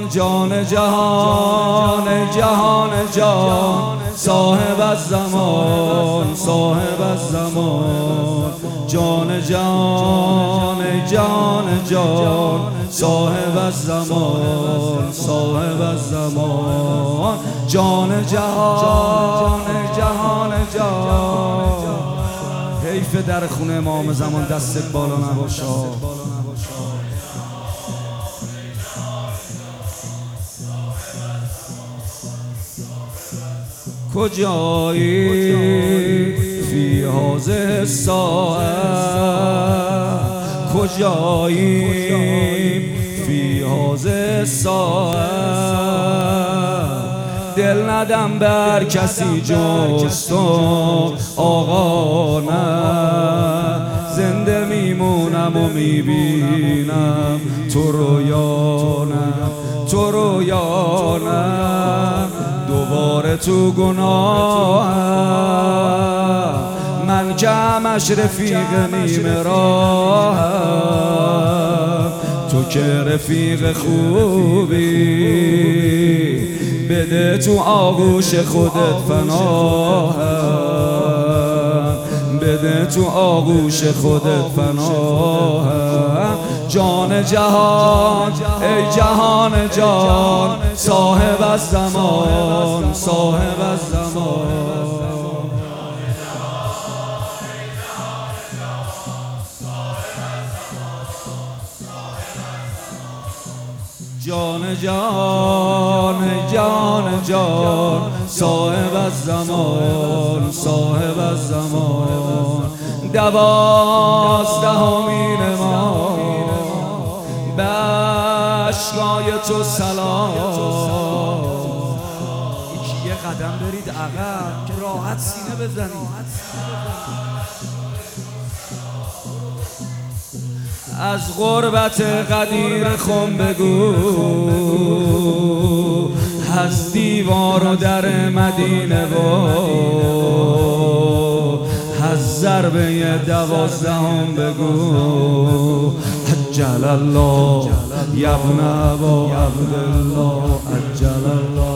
جان جهان جهان جان صاحب الزمان صاحب الزمان جان جان جان جان صاحب الزمان صاحب الزمان جان جهان جهان جان. حیف در خونه امام زمان دست بالا نباشه. کجایی فی هذه الساعه کجایی فی هذه الساعه دل ندم بر کسی جز تو آقا نه زنده میمونم و میبینم تو رویانم تو رویانم دوباره تو گناهم من که همش رفیق نیمه راهم تو که رفیق خوبی بده تو آغوش خودت پناهم بده تو آغوش خودت پناهم جان جهان ای جهان جان صاحب الزمان صاحب الزمان جان جان جان جان صاحب الزمان صاحب الزمان دوازدهمین ما به اشکای تو سلام. یه قدم برید عقب که راحت سینه بزنید. از غربت قدیر خم بگو از دیوار و در مدینه و از ضربه دوازدهم بگو عجل الله یا ابن ابا عبدالله عجل الله